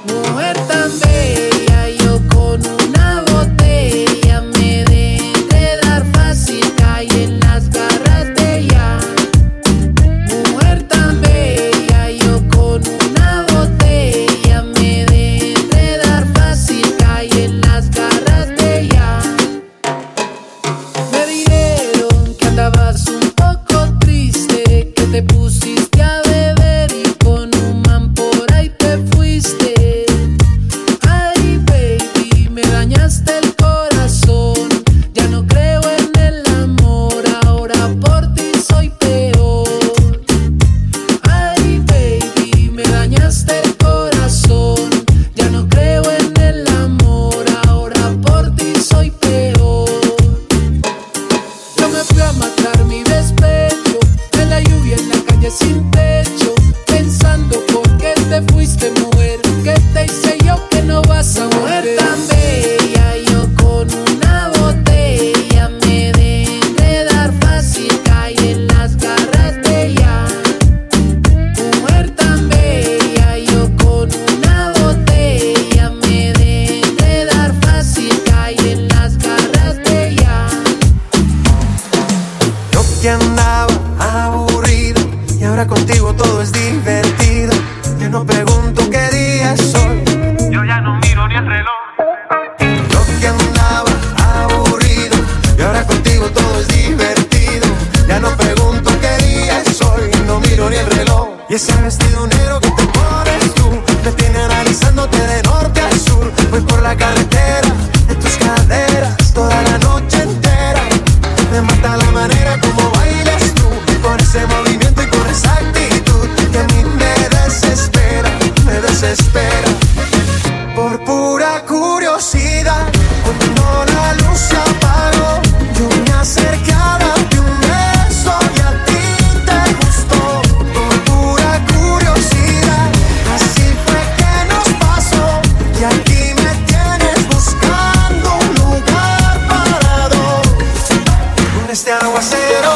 Mujer tan bella, yo con una botella me de enredar fácil, caí en las garras de ella. Mujer tan bella, yo con una botella me de enredar fácil, caí en las garras de ella. Me dijeron que andabas un poco triste, que te pusiste a beber y con un man por ahí te fuiste. Ay, baby, me dañaste el corazón. Ya no creo en el amor, ahora por ti soy peor. Ay, baby, me dañaste el corazón. Ya no creo en el amor, ahora por ti soy peor. Yo me fui a matar mi despecho, en la lluvia, en la calle sin techo, pensando por qué te fuiste, mujer. ¿Qué te hice yo que no vas a volver? Mujer tan bella, yo con una botella me de enredar fácil, caí en las garras de ella. Mujer tan bella, yo con una botella me de enredar fácil, caí en las garras de ella. Yo que andaba aburrido y ahora contigo todo es divertido. Yo no pregunto qué día es hoy, Yo ya no miro ni el reloj. yo que andaba aburrido y ahora contigo todo es divertido. Ya no pregunto qué día es hoy, no miro ni el reloj. Y ese vestido negro que te pones tú me tiene analizándote de norte a sur. Voy por la carretera de tus caderas toda la noche entera. Me mata la manera como bailas tú, con ese movimiento y con esa actitud que a mí me desespera, me desespera. Por pura curiosidad, cuando la luz se apagó, yo me acerqué a darte un beso y a ti te gustó. Por pura curiosidad, así fue que nos pasó. Y aquí me tienes buscando un lugar para dos, con este aguacero.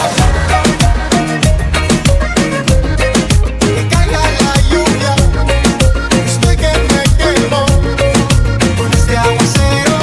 Que caiga la lluvia, estoy que me quemo. Con este aguacero,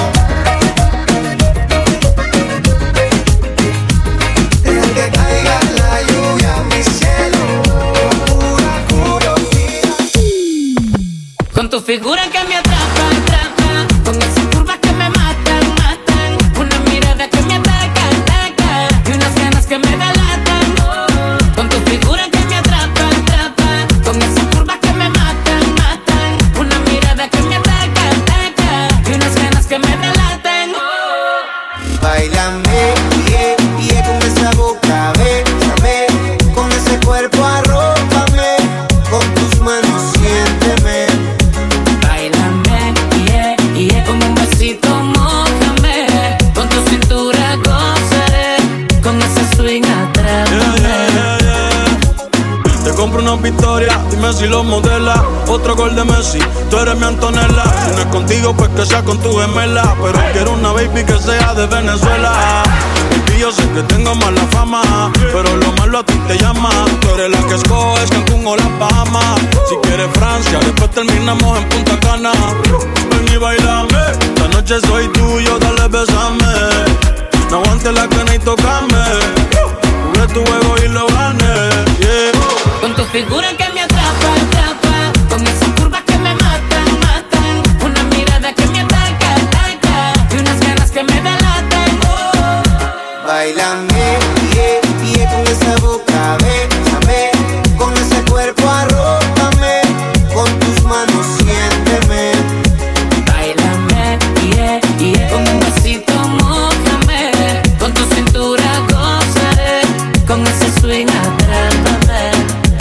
deja que caiga la lluvia, mi cielo. Pura curiosidad. Con tu figura que me atrapa, atrapa, con esas curvas que me matan, matan, una mirada que me ataca, ataca, y unas ganas que me delatan. Con tu figura que me atrapa, atrapa, con esas curvas que me matan, matan, una mirada que me ataca, ataca, y unas ganas que me delatan. Báilame, yeah, yeah, con esa boca, bésame, con ese cuerpo arrópame, con tus manos siénteme. Báilame, yeah, yeah, con un besito mójame, con tu cintura gozaré, con ese swing atrápame. Te compro una victoria, dime si lo modela. Otro gol de Messi, tú eres mi Antonella. Si no es contigo, pues que sea con tu gemela. Pero quiero una baby que sea de Venezuela. Baby, yo sé que tengo mala fama, pero lo malo a ti te llama. Tú eres la que escoges Cancún o las Bahamas. Si quieres Francia, después terminamos en Punta Cana. Ven y bailame, esta noche soy tuyo, dale besame. No aguantes la cana y tocame. Jugué tu juego y lo gané, yeah. Con tu figura que me atrapa, atrapa, con esas curvas que me matan, matan, una mirada que me ataca, ataca, y unas ganas que me delatan. Báilame, yeah, yeah, con esa boca, bésame, con ese cuerpo arrópame, con tus manos siénteme. Báilame, yeah, yeah, con un besito mójame, con tu cintura gozaré, con ese swing atrápame.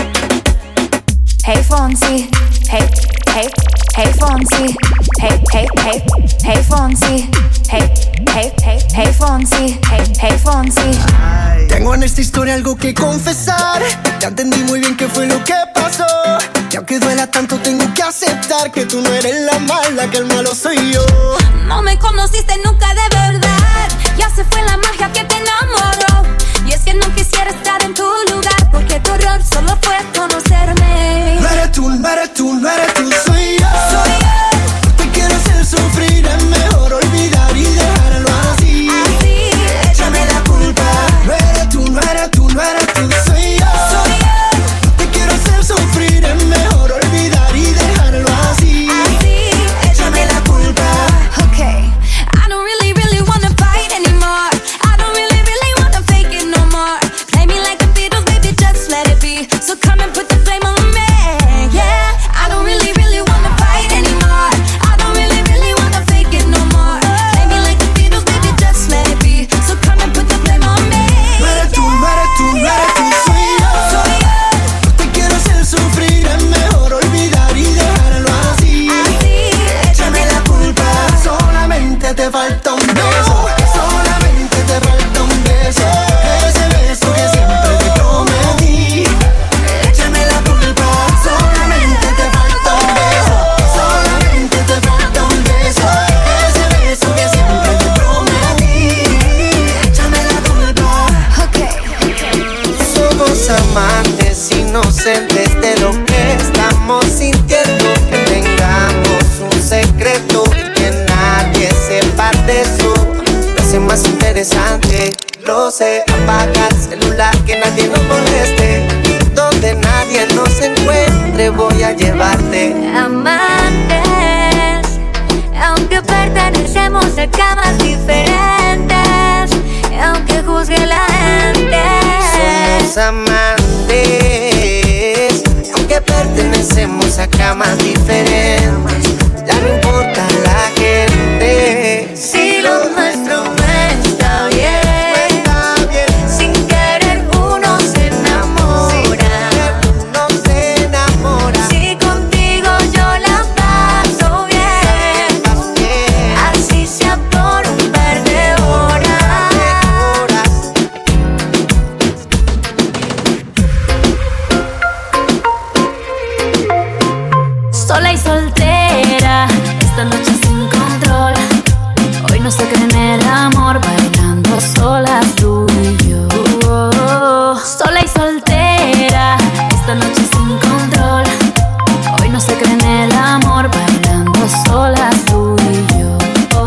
Hey Fonsi, hey, hey, hey Fonsi, hey, hey, hey, hey Fonsi, hey, hey, hey, hey Fonsi, hey, hey Fonsi. Tengo en esta historia algo que confesar. Ya entendí muy bien qué fue lo que pasó. Y aunque duela tanto tengo que aceptar que tú no eres la mala, que el malo soy yo. No me conociste nunca de verdad, ya se fue la magia que te enamoró. Y es que no quisiera estar en tu lugar, porque tu error solo fue conocerme. No eres tú, no eres tú, no eres tú, soy yo. Soy yo. más interesante. Lo sé, apaga el celular que nadie nos moleste. Donde nadie nos encuentre voy a llevarte. Amantes, aunque pertenecemos a camas diferentes, aunque juzgue la gente. Somos amantes, aunque pertenecemos a camas diferentes. Ya no importa la gente. Si lo nuestro no está bien, sin querer uno se enamora. Si contigo yo la paso bien, así sea por un par de horas. Sola y soltera, esta noche sin control. Hoy no se cree en el amor, bailando solas tú y yo. Sola y soltera, esta noche sin control. Hoy no se cree en el amor, bailando solas tú y yo.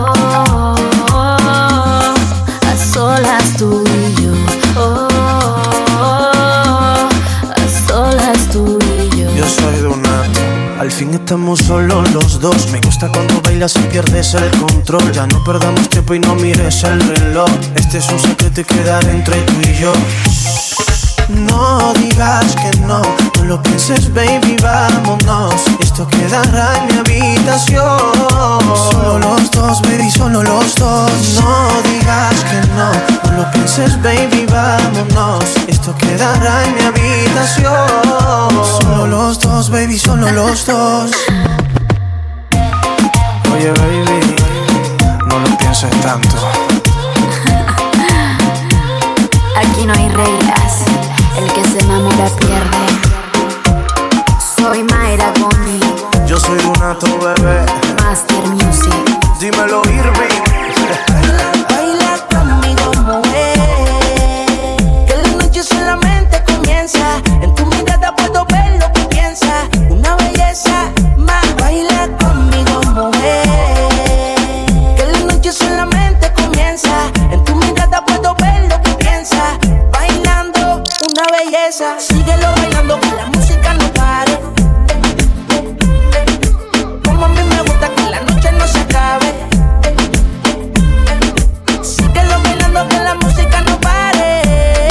A solas tú y yo. A solas tú y yo. Yo soy Donato, al fin estamos solos los dos. Me gusta cuando bailas y pierdes el control. Ya no perdamos tiempo y no mires el reloj. Este es un secreto y queda entre tú y yo. No digas que no, no lo pienses, baby, vámonos. Esto quedará en mi habitación. Solo los dos, baby, solo los dos. No digas que no, no lo pienses, baby, vámonos. Esto quedará en mi habitación. Solo los dos, baby, solo los dos. Oye, baby, no lo pienses tanto. Aquí no hay reglas, el que se enamora pierde. Soy Mayra Gomi, Yo soy Donato, bebé. Master Music. Dímelo, Irving. Baila conmigo, mujer, que la noche solamente comienza. En tu mirada puedo ver lo que piensas. Una belleza más. Baila conmigo, mujer, que la noche solamente comienza. En tu mirada puedo ver lo que piensas. Bailando, una belleza. Síguelo bailando, que la música no pare. Como a mí me gusta que la noche no se acabe. Síguelo bailando, que la música no pare.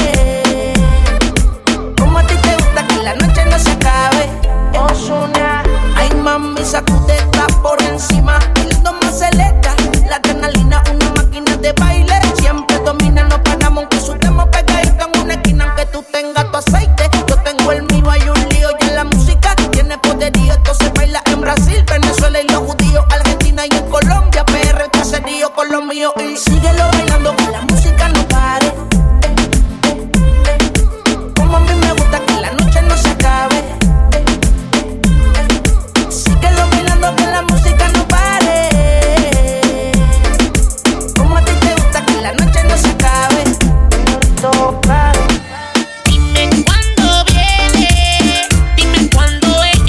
Como a ti te gusta que la noche no se acabe. Ozuna, ay mami, sacudeta por encima. Bailando más celeta, la adrenalina, una máquina de baile. Siempre domina, no paramos, aunque sudemos pegaditos en una esquina. Aunque tú tengas tu aceite, yo tengo el mío, hay un lío. Y en la música tiene poderío, esto se baila en Brasil, Venezuela y los judíos, Argentina y en Colombia, PR, el caserío con los míos. Y síguelo bailando, que la música no pare. Como a mí me gusta que la noche no se acabe. Síguelo bailando, que la música no pare. Como a ti te gusta que la noche no se acabe. Toca. Dime cuándo viene, dime cuándo es.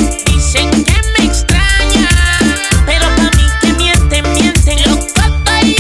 Dicen que me extraña, pero pa' mí que mienten. Loco estoy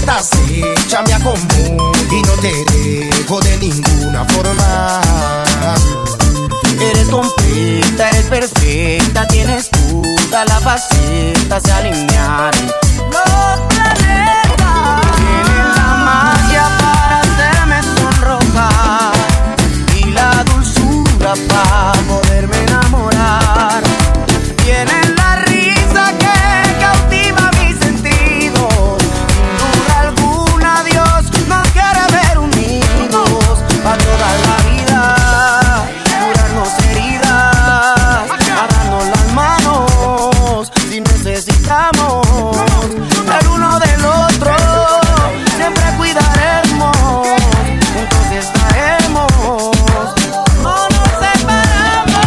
estás hecha mi común y no te dejo de ninguna forma. Eres completa, eres perfecta, tienes todas las facetas de alinear los planetas. Tienes la magia para hacerme sonrojar y la dulzura para poderme enamorar. Tienes la risa que cautiva mis sentidos. Sin duda alguna Dios nos quiere ver unidos para toda la vida. Necesitamos el uno del otro, siempre cuidaremos, juntos estaremos, no nos separamos.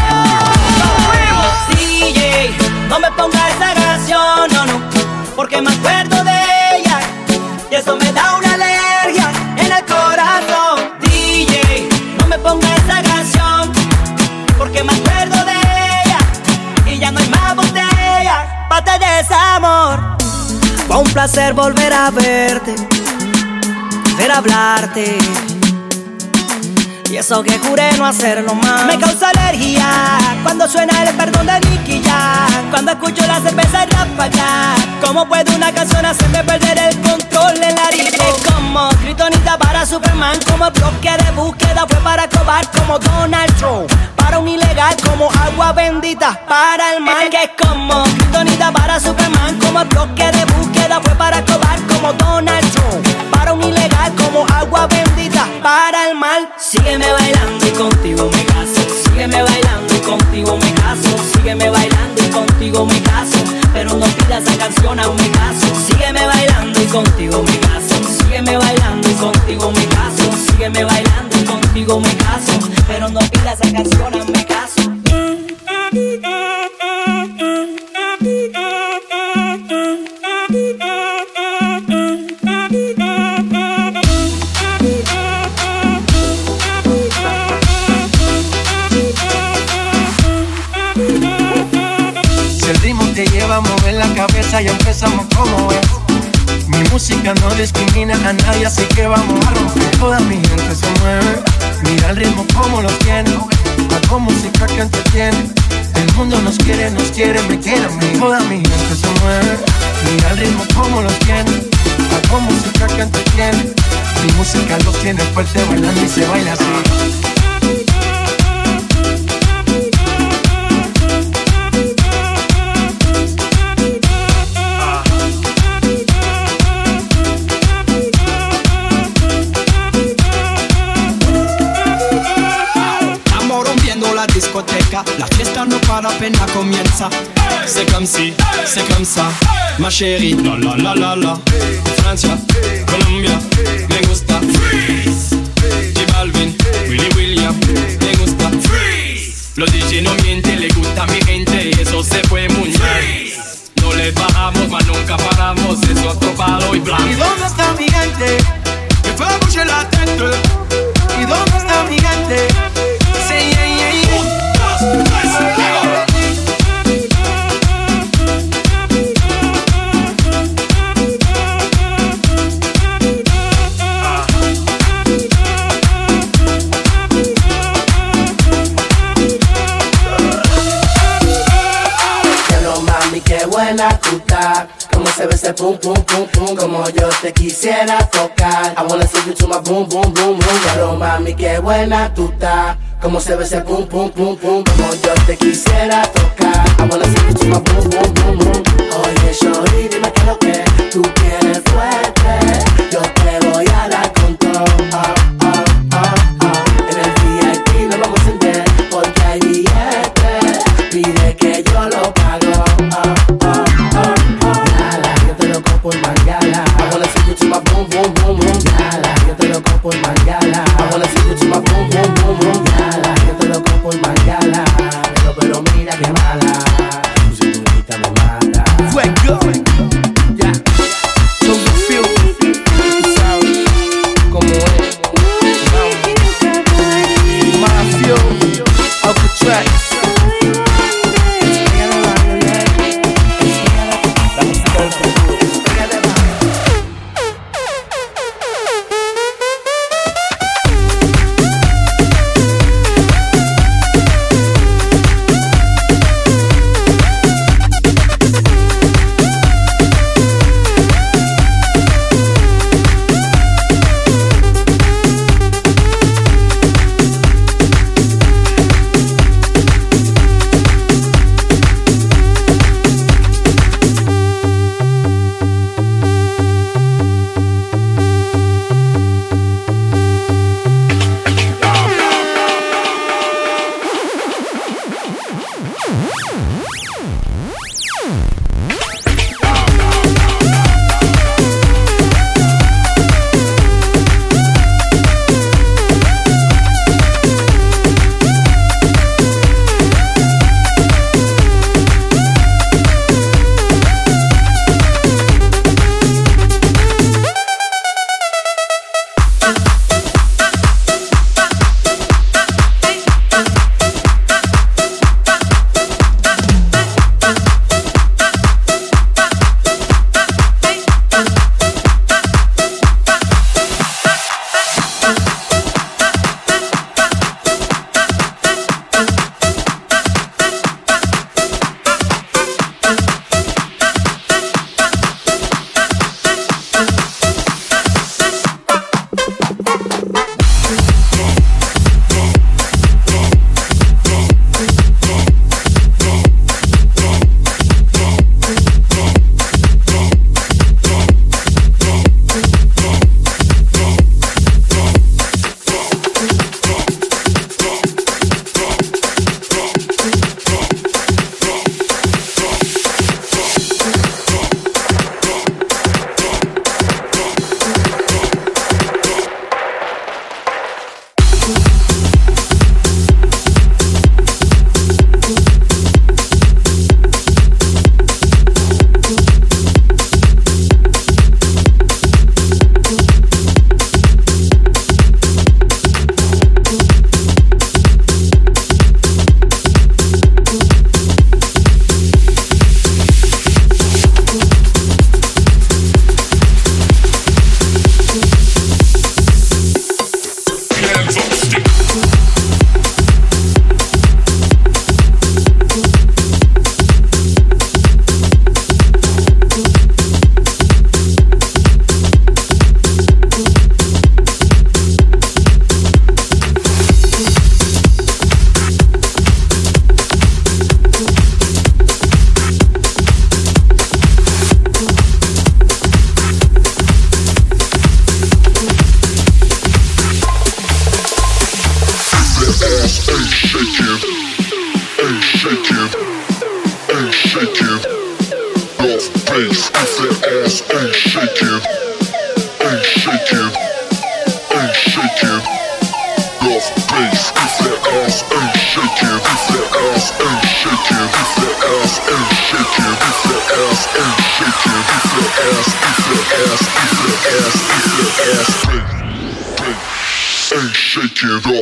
DJ, no me pongas esa canción, no, no, porque me acuerdo de ella y eso me da una alergia en el corazón. DJ, no me pongas esa canción, porque me acuerdo de ella y ya no hay más botella. Pate de desamor. Fue un placer volver a verte, volver a hablarte. Y eso que juré no hacerlo más. Me causa alergia cuando suena el perdón de Nicky Jam. Cuando escucho la cerveza y Rafaga. ¿Cómo puede una canción hacerme perder el control en la harina? Como Kryptonita para Superman, como bloque de búsqueda fue para Cobar, como Donald Trump para un ilegal, como agua bendita para el mal. Que es como Kryptonita para Superman, como bloque de búsqueda fue para Cobar, como Donald Trump para un ilegal, como agua bendita para el mal. Sígueme bailando y contigo me caso. Sígueme bailando y contigo me caso. Sígueme bailando y contigo me caso. Pero no pidas esa canción, aún me caso. Sígueme bailando y contigo me caso. Sígueme bailando y contigo me caso. Sígueme bailando y contigo me caso. Pero no pidas esa canción, aún me caso. Te lleva a mover la cabeza y empezamos como es. Mi música no discrimina a nadie, así que vamos a romper. Toda mi gente se mueve, mira el ritmo como lo tiene. Hago música que entretiene. El mundo nos quiere, me quiere a mí. Toda mi gente se mueve, mira el ritmo como lo tiene. Hago música que entretiene. Mi música los tiene fuerte bailando y se baila así. La fiesta no para, apenas comienza. C'est comme si, c'est comme ça, ma chérie. La la la la la. Francia, Colombia, me gusta. Freeze. J Balvin, Willy William, me gusta. Freeze. Los DJ no mienten, le gusta a mi gente y eso se fue muy bien. No les bajamos, mas nunca paramos, es otro palo y blanco. ¿Y dónde está mi gente? Que fue a bouger la tête. ¿Y dónde está mi gente? Say yeah yeah yeah. Qué buena tú estás, como se ve ese pum pum pum pum, como yo te quisiera tocar. I wanna see you to my boom boom boom boom. Pero mami qué buena tú estás, como se ve ese pum pum pum pum, como yo te quisiera tocar. I wanna see you to my boom boom boom boom. Oye shorty, dime qué es lo que tú quieres fuerte, yo te voy a dar con todo. En el VIP nos vamos a sentir porque hay billetes, pide que yo lo pago. Por Mangala, I wanna see you to my boom boom boom boom. Yala, yo te loco por Mangala. I wanna see you to my boom boom boom boom. Yala, yo te loco por Mangala. Pero mira que mala, tu cinturita me shaking. Off base if that ass ain't shaking. Ain't shaking. Ain't shaking. Off base if that ass ain't shaking. If that ass ain't shaking. If that ass ain't shaking. If that ass ain't shaking. If that ass. If that ass. If that ass. If that ass ain't shaking. Off.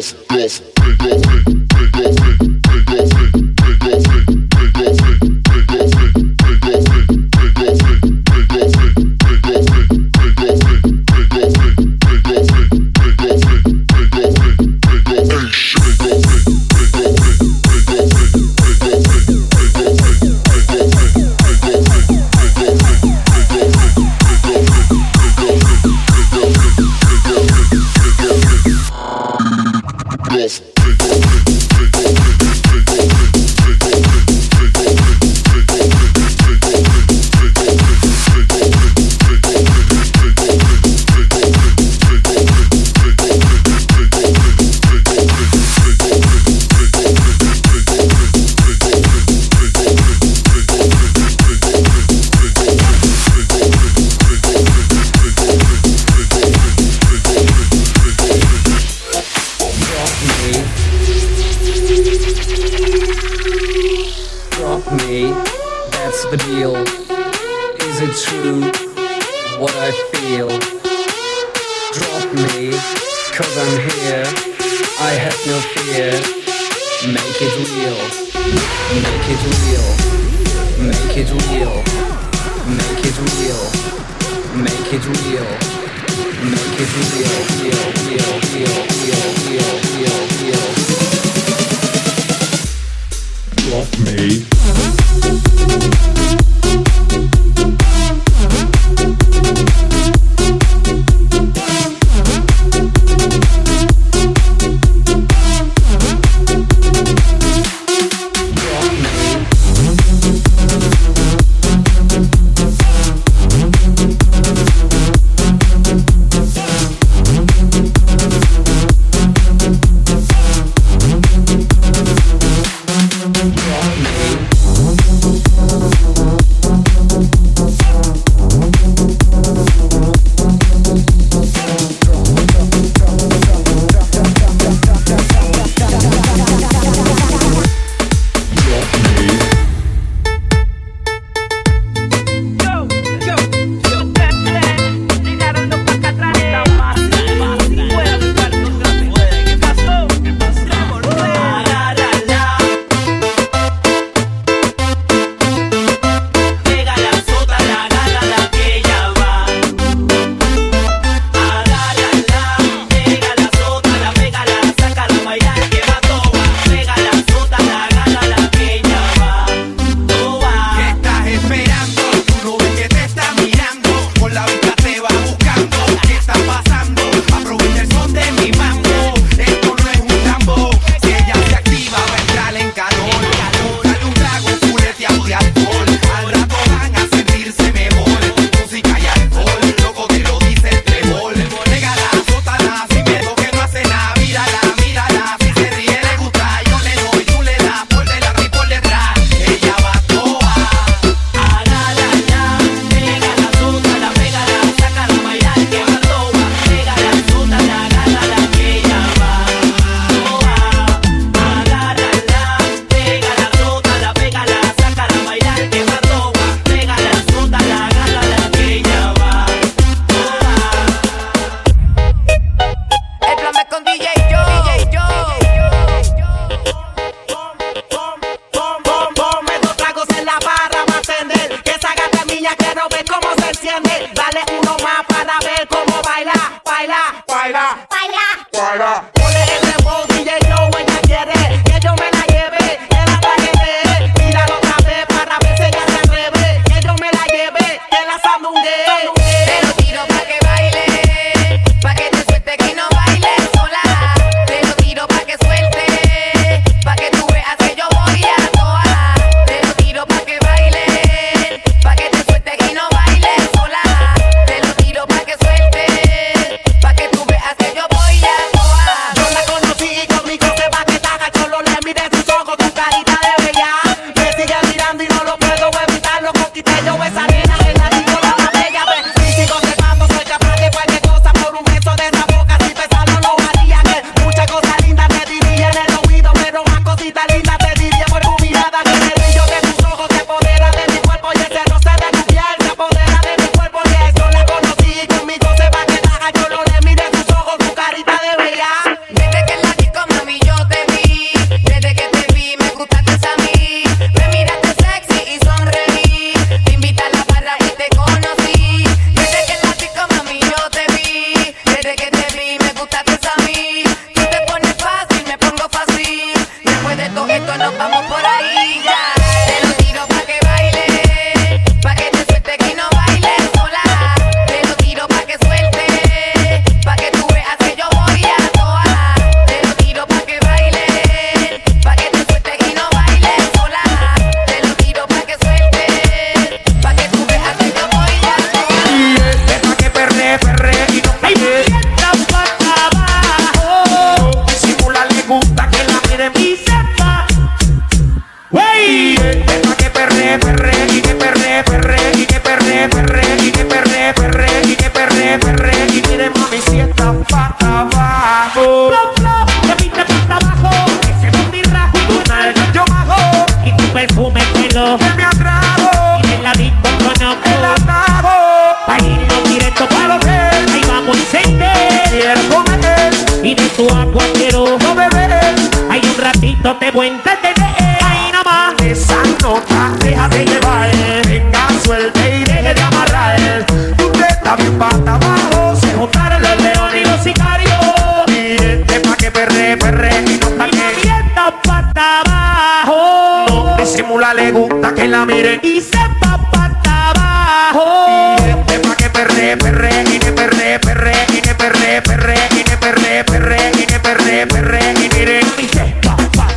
Te voy a entretener, ahí nomás. Esa nota, déjate llevar. Venga, suelte y deje de amarrar. Usted está bien pata abajo. Se juntaron los leones y los sicarios. Miren, pa' que perre, y no pa' que mienta pata abajo. No disimula, le gusta que la miren y se va pata abajo. Miren, pa' que perre, y que perre, y que perre, y que perre, y que perre, y miren y se va.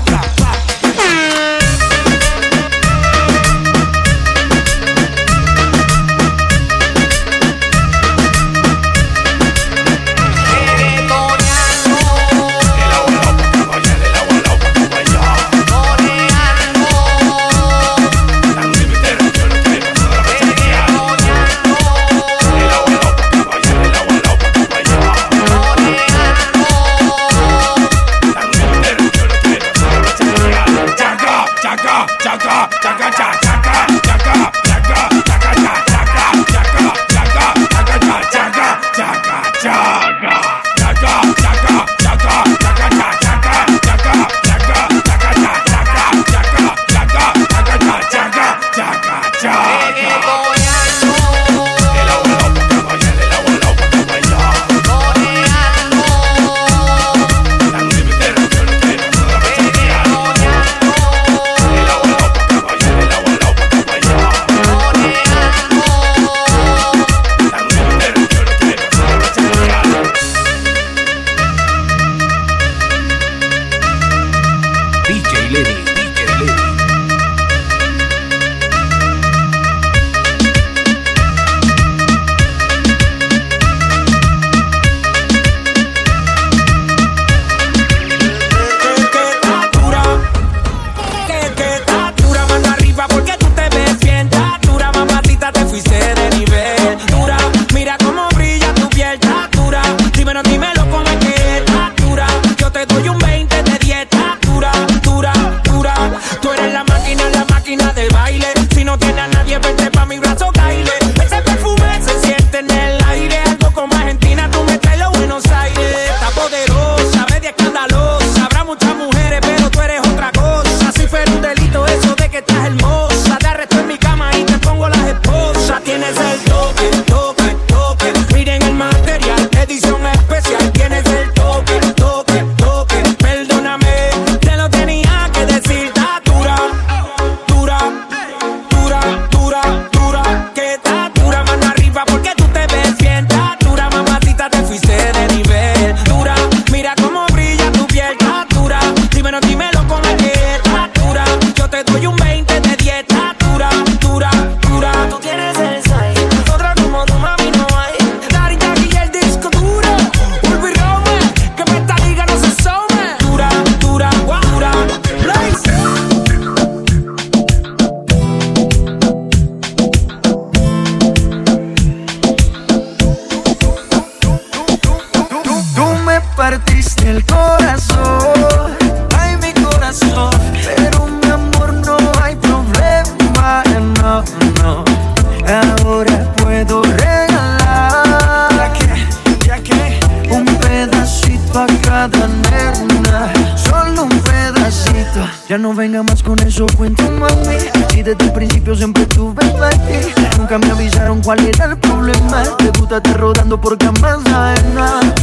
Ya no venga más con eso, cuento mami. Si desde el principio siempre tuve para ti. Nunca me avisaron cuál era el problema. Te gusta estar rodando por camas ajenas.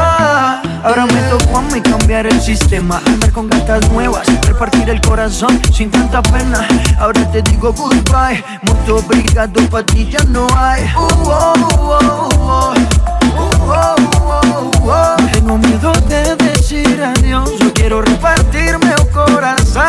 Ahora me tocó a mí cambiar el sistema, andar con gatas nuevas, repartir el corazón sin tanta pena. Ahora te digo goodbye, mucho obrigado, pa' ti ya no hay. Tengo miedo de decir adiós, yo quiero repartirme el corazón.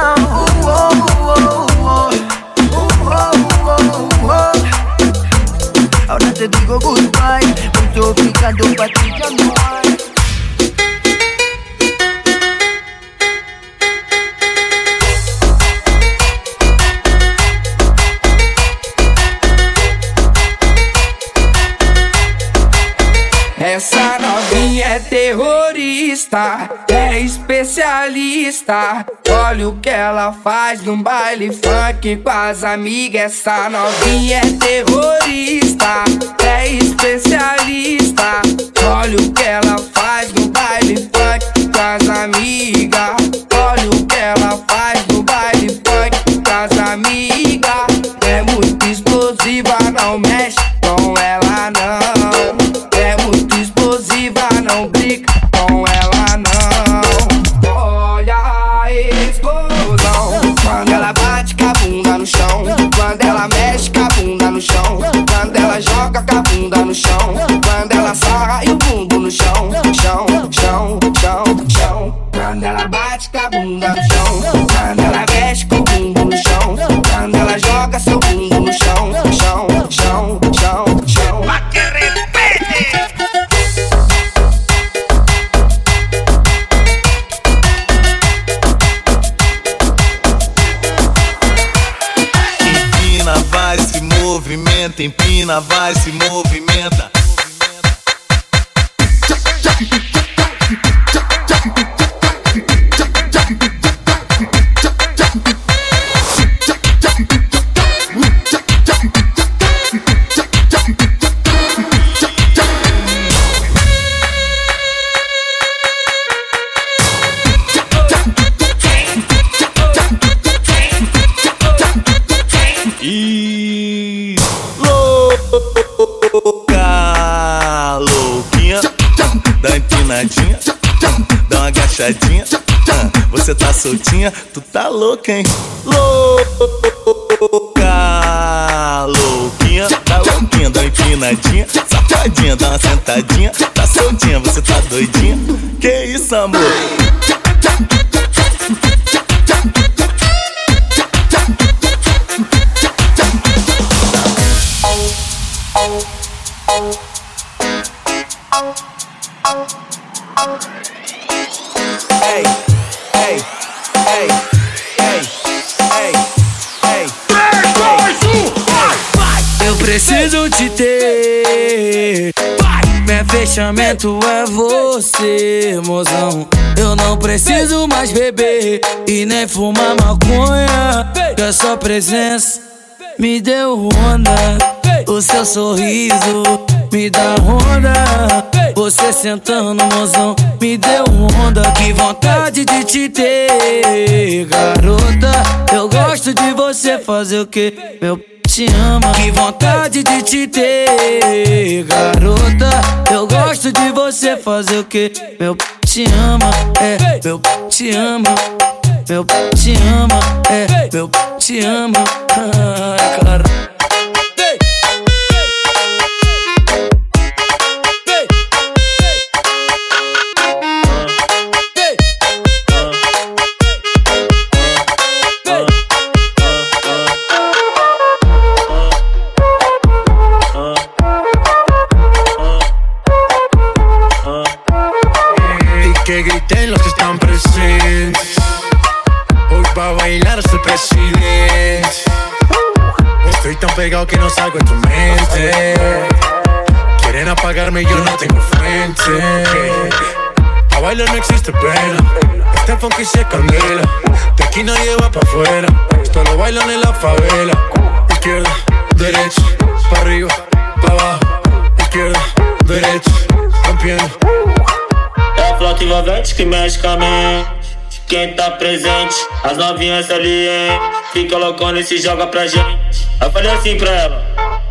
Ahora te digo goodbye, mucho obrigado, pa' ti ya no hay. Essa novinha é terrorista, é especialista. Olha o que ela faz num baile funk com as amigas. Essa novinha é terrorista, é especialista. Olha o que ela faz no baile funk com as amigas. Olha o que ela faz no baile funk com as amigas. É muito explosiva, não mexe com ela não. É muito explosiva, não brinca com ela não. Olha a explosão quando ela bate com a bunda no chão, quando ela mexe com a bunda no chão, quando ela joga com a bunda no chão, quando ela sarra e o bumbum no chão, chão, chão, chão, chão. Quando ela bate com a bunda no chão, quando ela mexe com o bumbum no chão, quando ela joga seu bumbum no chão, chão, chão, chão, chão. Pra que repete! Empina, vai, se movimenta, empina, vai, se movimenta. E louca, louquinha, dá uma empinadinha, dá uma agachadinha. Você tá soltinha, tu tá louca, hein? Louca, louquinha, tá louquinha, dá uma empinadinha, safadinha, dá uma sentadinha. Tá soltinha, você tá doidinha? Que isso, amor? Hey, hey, hey, hey, hey, hey. 3, 2, 1, vai! Eu preciso te ter. Meu fechamento é você, mozão. Eu não preciso mais beber e nem fumar maconha, que a sua presença me deu onda. O seu sorriso me dá onda. Você sentando, mozão, me deu onda. Que vontade de te ter, garota. Eu gosto de você fazer o que? Meu te ama. Que vontade de te ter, garota. Eu gosto de você fazer o que? Meu te ama, é, meu te ama. Meu te ama, é, meu te ama. Ai, cara. Que griten los que están presentes. Hoy va a bailar hasta el presidente. Estoy tan pegado que no salgo de tu mente. Quieren apagarme y yo no tengo fuente. A bailar no existe pena. Este funky se candela. De aquí nadie va pa' afuera. Esto lo bailan en la favela. Izquierda, derecha, pa' arriba, pa' abajo. Izquierda, derecha, rompiendo. É a flauta envolvente que mexe com a mente. Quem tá presente, as novinhas salientes. Fica loucona e se joga pra gente. Eu falei assim pra ela.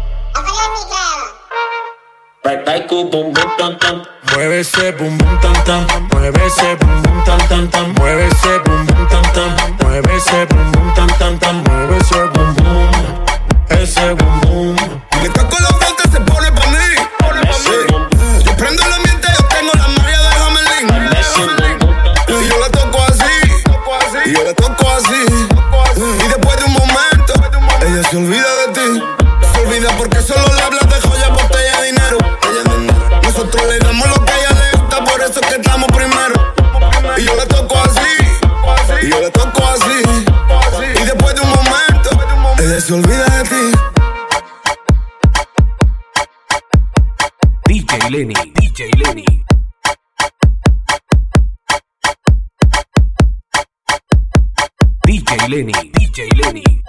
Vai com o bumbum tam tam. Mueve ese bum bum tam tam. Mueve ese bum bum tam tam tam. Mueve ese bum bum tam tam. Mueve ese bum bum tam tam tam. Mueve ese bum bum. Ese bum bum. Le toco la flauta, se pone pa' mí. Yo prendo el ambiente, yo tengo la magia de Hamelin. Y yo la toco así. Y yo la toco así. Y después de un momento, ella se olvida de ti. Se olvida porque solo le hablas de joya, botella de dinero. Nosotros le damos lo que a ella le gusta, por eso es que estamos primero. Y yo la toco así. Y yo la toco así. Y después de un momento, ella se olvida de ti. DJ Lenny, DJ DJ Lenny. DJ Lenny. DJ Lenny.